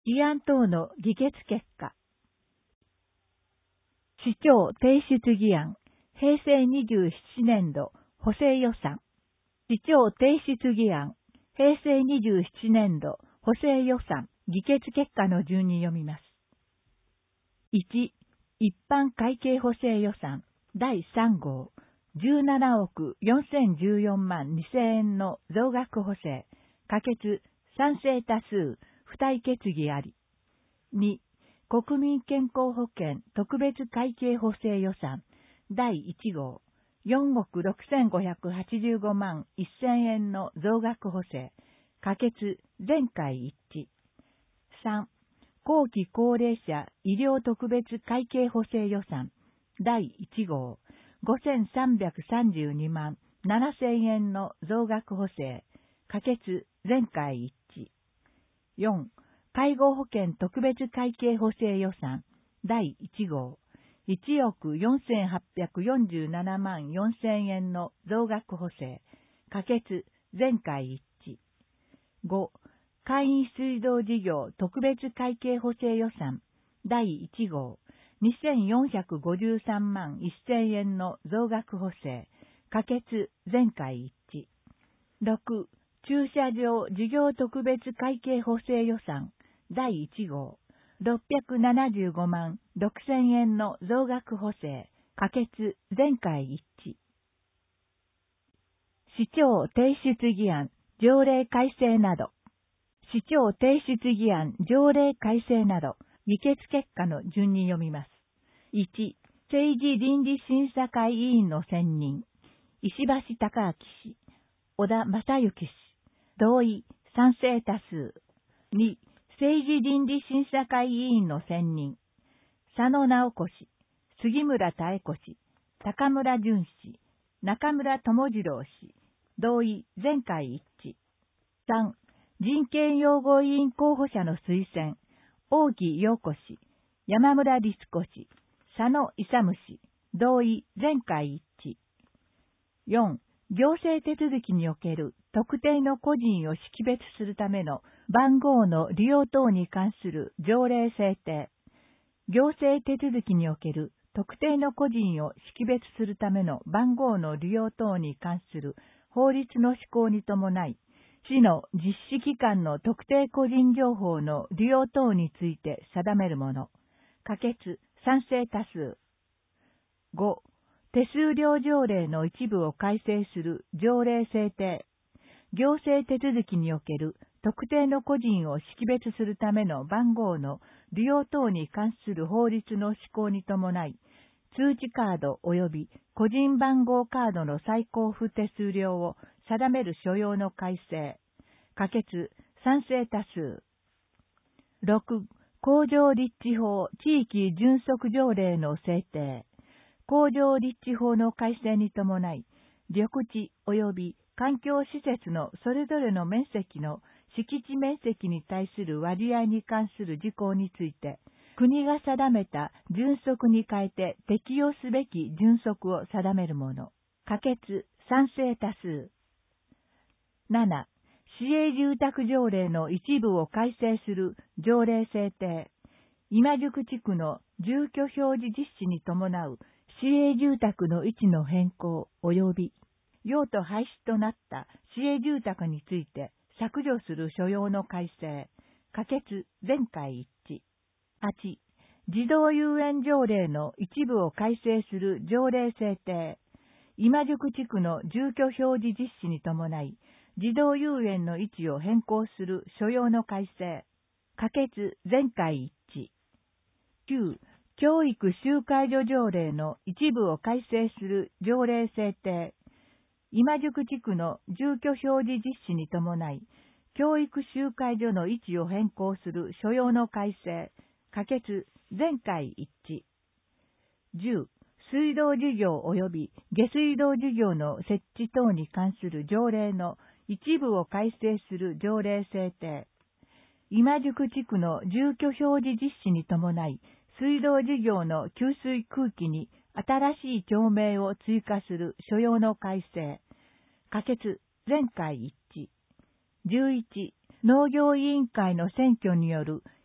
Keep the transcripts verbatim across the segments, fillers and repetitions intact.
議案等の議決結果。市長提出議案、平成にじゅうななねん度補正予算。市長提出議案、平成にじゅうななねん度補正予算、議決結果の順に読みます。いち、一般会計補正予算だいさん号、じゅうななおくよんせんじゅうよんまんにせんえんの増額補正、可決、賛成多数、付帯決議あり。に、国民健康保険特別会計補正予算だいいち号、よんおくろくせんごひゃくはちじゅうごまんせんえんの増額補正、可決、全会一致。さん、後期高齢者医療特別会計補正予算だいいち号、ごせんさんびゃくさんじゅうにまんななせんえんの増額補正、可決、全会一致。よん、介護保険特別会計補正予算だいいち号、いちおくよんせんはっぴゃくよんじゅうななまんよんせんえんの増額補正、可決、全会一致。ご、簡易水道事業特別会計補正予算だいいち号、にせんよんひゃくごじゅうさんまんせんえんの増額補正、可決、全会一致。ろく、駐車場事業特別会計補正予算だいいち号、ろっぴゃくななじゅうごまんろくせんえんの増額補正、可決、全会一致。市長提出議案、条例改正など。市長提出議案、条例改正など、議決結果の順に読みます。いち、政治倫理審査会委員の選任。石橋貴明氏、小田正幸氏、同意、賛成多数。に、政治倫理審査会委員の選任。佐野直子氏、杉村妙子氏、高村淳氏、中村智次郎氏、同意、全会一致。さん、人権擁護委員候補者の推薦、大木陽子氏、山村律子氏、佐野勇氏、同意、全会一致。よん、行政手続きにおける特定の個人を識別するための番号の利用等に関する条例制定。行政手続きにおける特定の個人を識別するための番号の利用等に関する法律の施行に伴い、市の実施機関の特定個人情報の利用等について定めるもの。可決、賛成多数。ご、手数料条例の一部を改正する条例制定。行政手続きにおける特定の個人を識別するための番号の利用等に関する法律の施行に伴い、通知カード及び個人番号カードの再交付手数料を定める所要の改正。可決、賛成多数。ろく、工場立地法地域準則条例の制定。工場立地法の改正に伴い、緑地及び環境施設のそれぞれの面積の敷地面積に対する割合に関する事項について、国が定めた準則に変えて適用すべき準則を定めるもの。可決、賛成多数。なな、市営住宅条例の一部を改正する条例制定。今宿地区の住居表示実施に伴う市営住宅の位置の変更及び用途廃止となった市営住宅について削除する所要の改正。可決、全会一致。はち、児童遊園条例の一部を改正する条例制定。今宿地区の住居表示実施に伴い、児童遊園の位置を変更する所要の改正。可決、全会一致。きゅう、教育集会所条例の一部を改正する条例制定。今宿地区の住居表示実施に伴い、教育集会所の位置を変更する所要の改正。可決、全会一致。じゅう、水道事業及び下水道事業の設置等に関する条例の一部を改正する条例制定。今宿地区の住居表示実施に伴い、水道事業の給水空気に新しい町名を追加する所要の改正。可決、全会一致。じゅういち、農業委員会の選挙による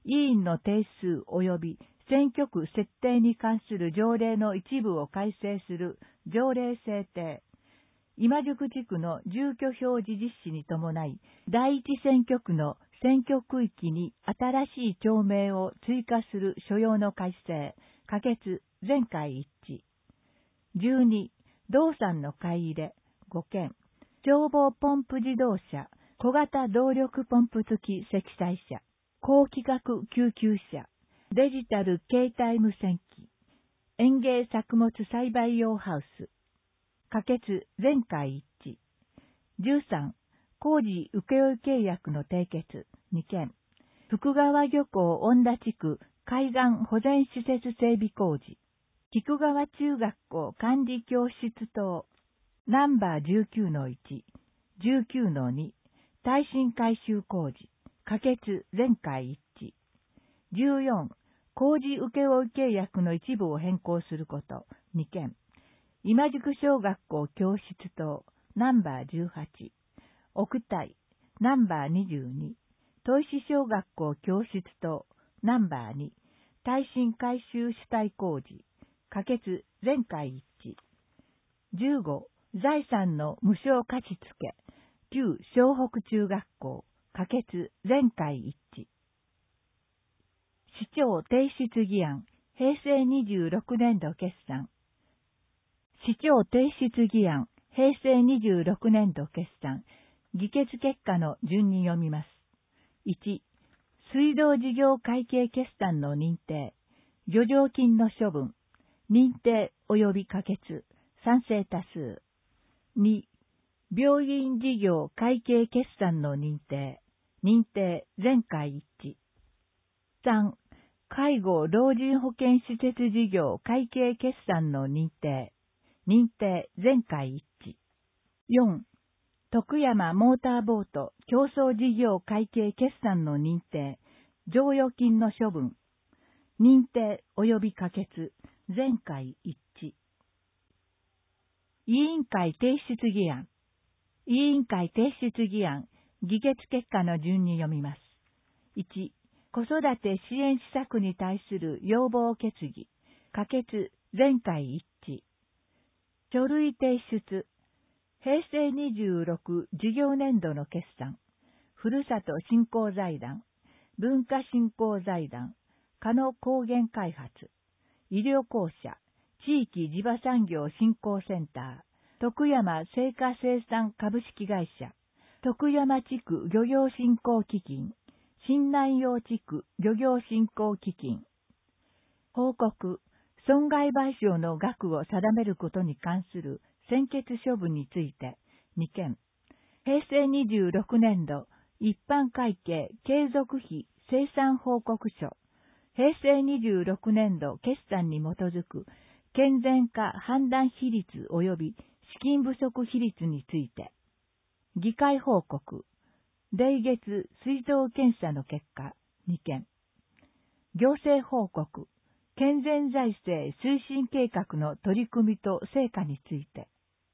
委員の定数及び選挙区設定に関する条例の一部を改正する条例制定、今宿地区の住居表示実施に伴い、第一選挙区の選挙区域に新しい町名を追加する所要の改正、可決、全会一致。じゅうに、動産の買い入れ、ごけん、消防ポンプ自動車、小型動力ポンプ付き積載車、高規格救急車、デジタル携帯無線機、園芸作物栽培用ハウス、可決、全会一致。じゅうさん、工事請負契約の締結、にけん、福川漁港恩田地区海岸保全施設整備工事、菊川中学校管理教室等、ナンバー じゅうきゅうのいち、じゅうきゅうのに、耐震改修工事、可決、全会一致。じゅうよん、工事請負契約の一部を変更すること、にけん、今宿小学校教室等、ナンバーじゅうはち、奥台、ナンバーにじゅうに、砥石小学校教室等、ナンバーに、耐震改修主体工事、可決、全会一致。じゅうご、財産の無償貸付、旧湘北中学校、可決、全会一致。市長提出議案、平成にじゅうろくねん度決算。市長提出議案、平成にじゅうろくねん度決算、議決結果の順に読みます。いち、水道事業会計決算の認定、余剰金の処分、認定及び可決、賛成多数。に、病院事業会計決算の認定、認定全会一致。さん、介護老人保健施設事業会計決算の認定、認定全会一致。よん、徳山モーターボート競争事業会計決算の認定、剰余金の処分、認定及び可決、全会一致。委員会提出議案。委員会提出議案、議決結果の順に読みます。いち、子育て支援施策に対する要望決議、可決、全会一致。書類提出、平成にじゅうろく事業年度の決算、ふるさと振興財団、文化振興財団、加野高原開発、医療公社、地域地場産業振興センター、徳山製菓生産株式会社、徳山地区漁業振興基金、新南陽地区漁業振興基金。報告、損害賠償の額を定めることに関する専決処分についてにけん。平成にじゅうろくねん度一般会計継続費生産報告書、平成にじゅうろくねん度決算に基づく健全化判断比率及び資金不足比率について。議会報告、例月水道検査の結果にけん。行政報告、健全財政推進計画の取り組みと成果について。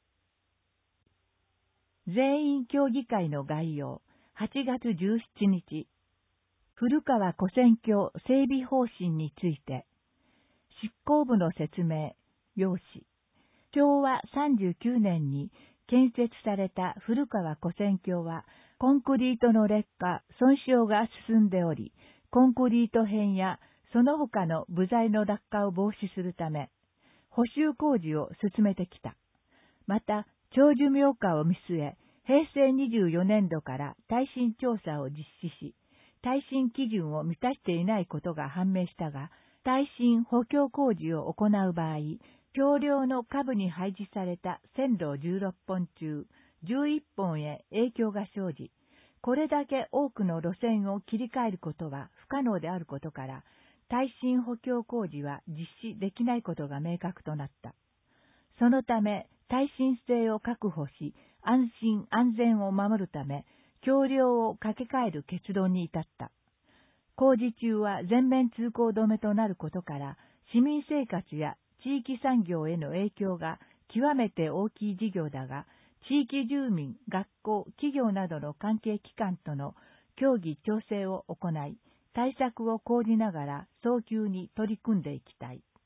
全員協議会の概要、はちがつじゅうしちにち。古川古戦橋整備方針について。執行部の説明、要旨。しょうわさんじゅうきゅうねんに建設された古川古戦橋は、コンクリートの劣化、損傷が進んでおり、コンクリート片やその他の部材の落下を防止するため、補修工事を進めてきた。また、長寿命化を見据え、平成にじゅうよねん度から耐震調査を実施し、耐震基準を満たしていないことが判明したが、耐震補強工事を行う場合、橋梁の下部に配置された線路じゅうろっぽん中じゅういっぽんへ影響が生じ、これだけ多くの路線を切り替えることは不可能であることから、耐震補強工事は実施できないことが明確となった。そのため、耐震性を確保し、安心安全を守るため、橋梁を架け替える結論に至った。工事中は全面通行止めとなることから、市民生活や地域産業への影響が極めて大きい事業だが、地域住民、学校、企業などの関係機関との協議調整を行い、 対策を講じながら早急に取り組んでいきたい。